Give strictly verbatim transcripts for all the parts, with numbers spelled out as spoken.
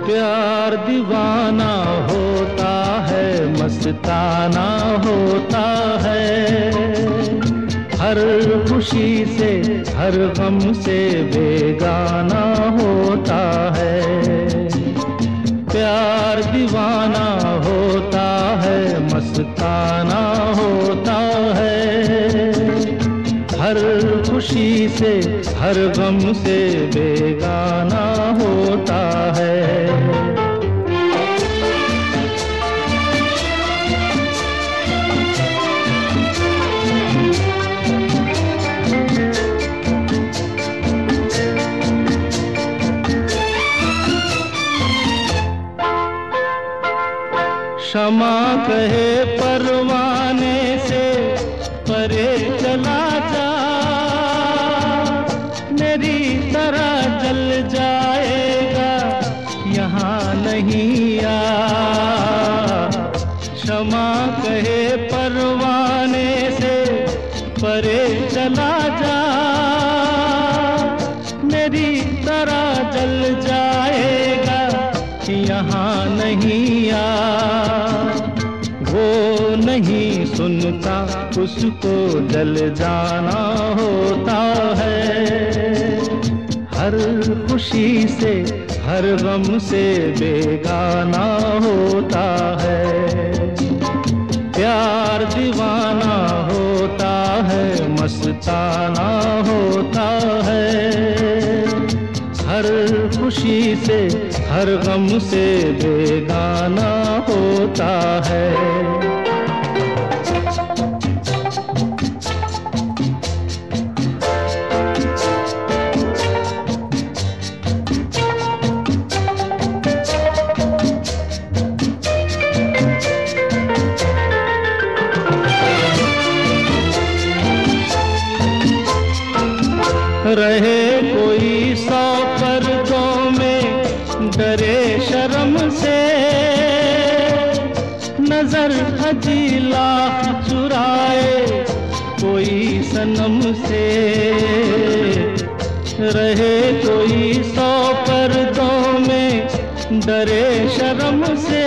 प्यार दीवाना होता है, मस्ताना होता है, हर खुशी से हर गम से बेगाना होता है। प्यार दीवाना होता है, मस्ताना होता है, हर खुशी से हर गम से बेगाना होता है। क्षमा कहे परवाने से परे चला जा, मेरी तरह जल जाएगा यहाँ नहीं आ। क्षमा कहे परवाने से परे चला जा, मेरी तरह जल जाएगा यहाँ नहीं आ। वो नहीं सुनता, उसको जल जाना होता है, हर खुशी से हर गम से बेगाना होता है। प्यार दीवाना होता है, मस्ताना होता है, हर खुशी से हर गम से बेगाना होता है। रहे कोई सौ पर्दों में डरे शर्म से, नजर अजीला चुराए कोई सनम से। रहे कोई सौ पर्दों में डरे शर्म से,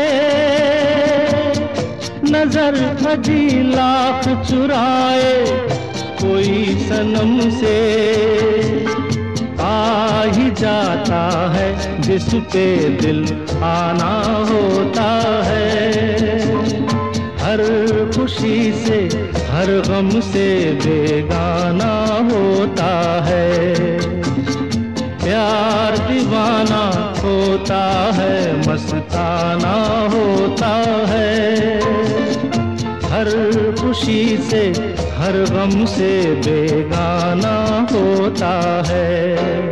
नजर अजीला चुराए कोई सनम से। आ ही जाता है जिस पे दिल आना होता है, हर खुशी से हर गम से बेगाना होता है। प्यार दीवाना होता है, मस्ताना होता है, हर खुशी से हर गम से बेगाना होता है।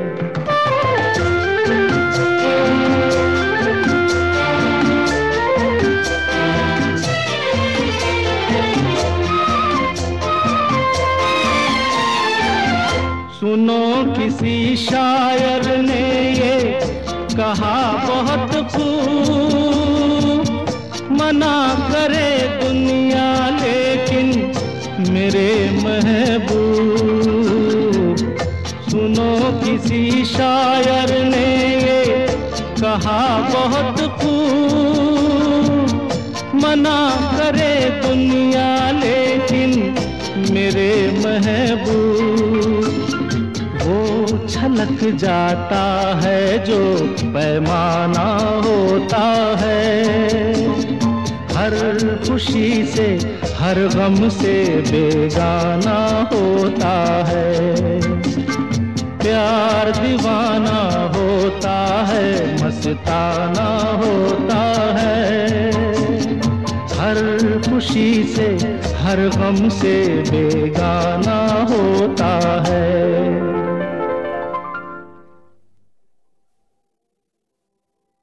सुनो किसी शायर ने ये कहा बहुत खूब, मना करे दुनिया लेकिन मेरे महबूब। सुनो किसी शायर ने ये कहा बहुत खूब, मना करे दुनिया लेकिन मेरे महबूब। वो छलक जाता है जो पैमाना होता है, हर खुशी से हर गम से बेगाना होता है। प्यार दीवाना होता है, मस्ताना होता है, हर खुशी से हर गम से बेगाना होता है।